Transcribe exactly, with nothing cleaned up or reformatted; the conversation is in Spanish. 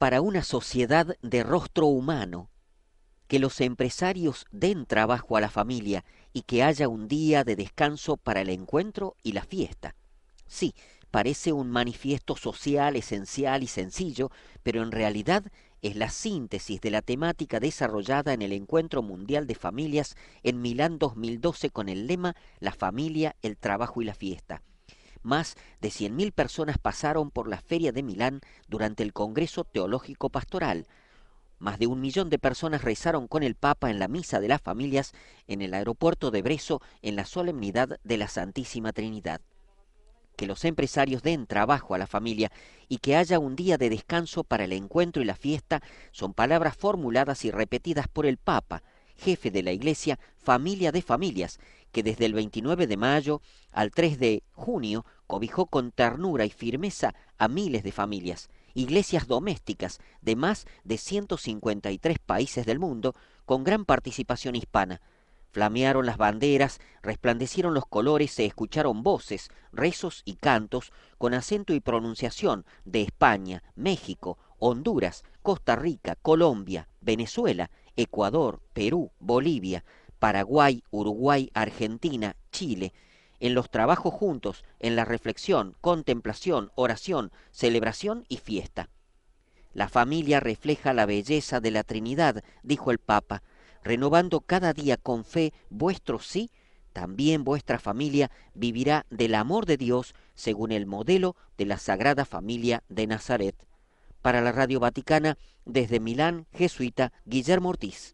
para una sociedad de rostro humano, que los empresarios den trabajo a la familia y que haya un día de descanso para el encuentro y la fiesta. Sí, parece un manifiesto social esencial y sencillo, pero en realidad es la síntesis de la temática desarrollada en el Encuentro Mundial de Familias en Milán dos mil doce con el lema La familia, el trabajo y la fiesta. Más de cien mil personas pasaron por la Feria de Milán durante el Congreso Teológico Pastoral. Más de un millón de personas rezaron con el Papa en la Misa de las Familias en el aeropuerto de Brezo en la solemnidad de la Santísima Trinidad. Que los empresarios den trabajo a la familia y que haya un día de descanso para el encuentro y la fiesta son palabras formuladas y repetidas por el Papa, jefe de la Iglesia, familia de familias, que desde el veintinueve de mayo al tres de junio cobijó con ternura y firmeza a miles de familias, iglesias domésticas de más de ciento cincuenta y tres países del mundo, con gran participación hispana. Flamearon las banderas, resplandecieron los colores, se escucharon voces, rezos y cantos con acento y pronunciación de España, México, Honduras, Costa Rica, Colombia, Venezuela, Ecuador, Perú, Bolivia, Paraguay, Uruguay, Argentina, Chile, en los trabajos juntos, en la reflexión, contemplación, oración, celebración y fiesta. La familia refleja la belleza de la Trinidad, dijo el Papa, renovando cada día con fe vuestro sí, también vuestra familia vivirá del amor de Dios según el modelo de la Sagrada Familia de Nazaret. Para la Radio Vaticana, desde Milán, jesuita Guillermo Ortiz.